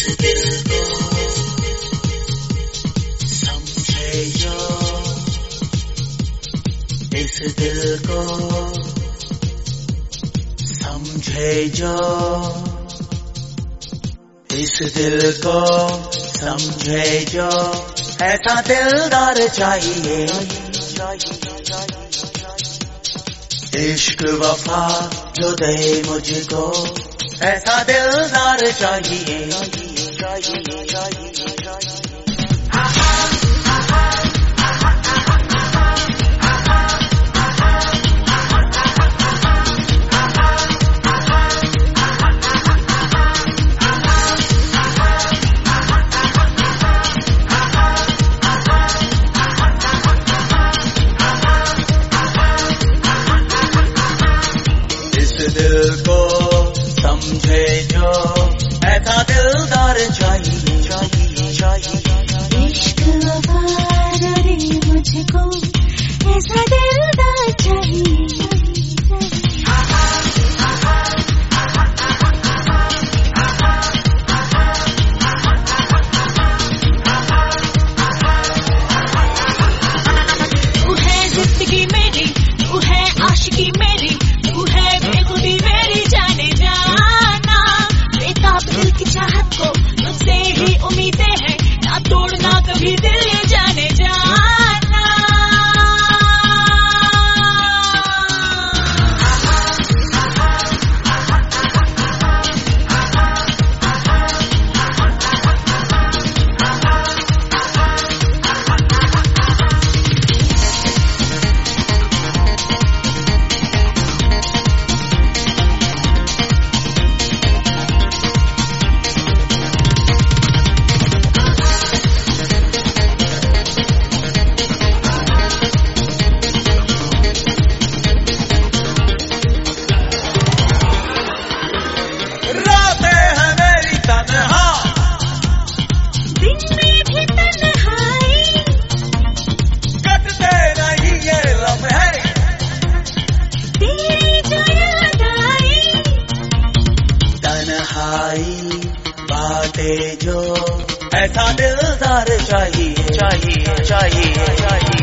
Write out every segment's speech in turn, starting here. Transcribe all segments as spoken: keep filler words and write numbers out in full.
दिल को समझे जो, इस दिल को समझे जो, इस दिल को समझे जो, ऐसा दिलदार चाहिए। इश्क वफा जो दे मुझको, ऐसा दिलदार चाहिए। दिल को समझे जो, ऐसा दिलदार चाहिए, चाहिए, चाहिए। इश्क वफा जो दे मुझको, ऐसा दिलदार चाहिए। तू है जिंदगी मेरी, तू है आशिकी मेरी, तू है बेखुदी मेरी जाने जाना। बेताब दिल की चाहत को तुझसे ही उम्मीदें हैं, ना तोड़ना कभी दिल जाने जाना। बातें जो, ऐसा दिलदार चाहिए, चाहिए, चाहिए, चाहिए।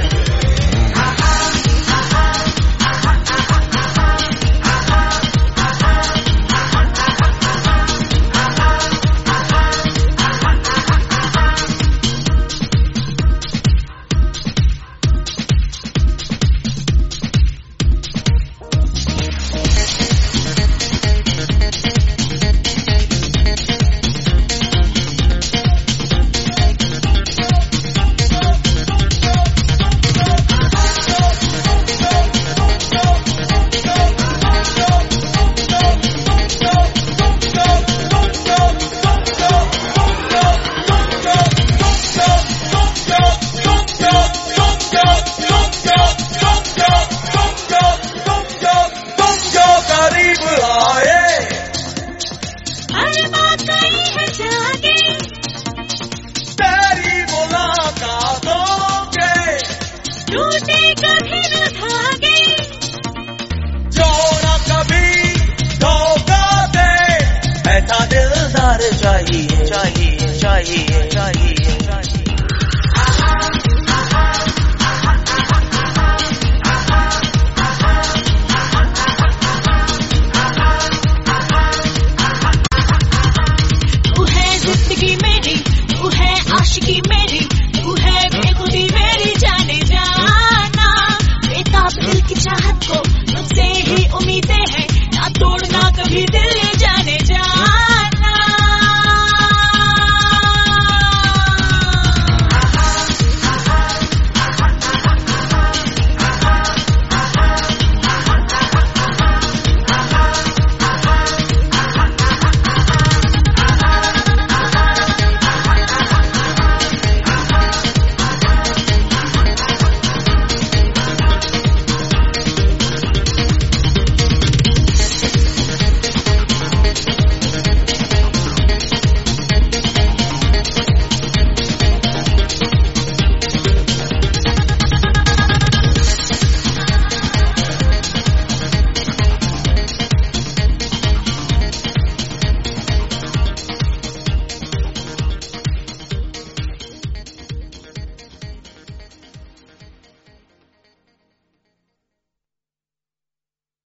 टूटे कभी न धागे, जोड़ा कभी धोखा दे, ऐसा दिलदार चाहिए, चाहिए, चाहिए, चाहिए, चाहिए।